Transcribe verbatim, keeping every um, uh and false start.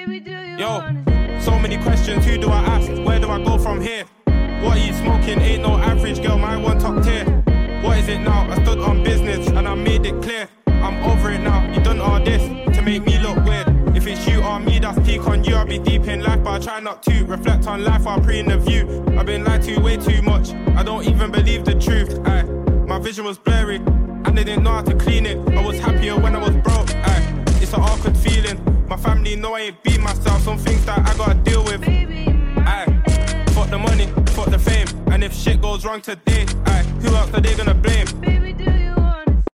Yo, so many questions, who do I ask? Where do I go from here? What are you smoking? Ain't no average girl, my one top tier. What is it now? I stood on business and I made it clear. I'm over it now, you done all this to make me look weird. If it's you or me, that's peak on you. I'll be deep in life, but I try not to reflect on life while pre in the view. I've been lied to way too much, I don't even believe the truth. Aye. My vision was blurry, and they didn't know how to clean it. I was happier when I was broke. Aye. It's an awkward feeling. My family know I ain't beat myself. Some things that I gotta deal with. Aye. Fuck the money, fuck the fame. And if shit goes wrong today, aye, who else are they gonna blame?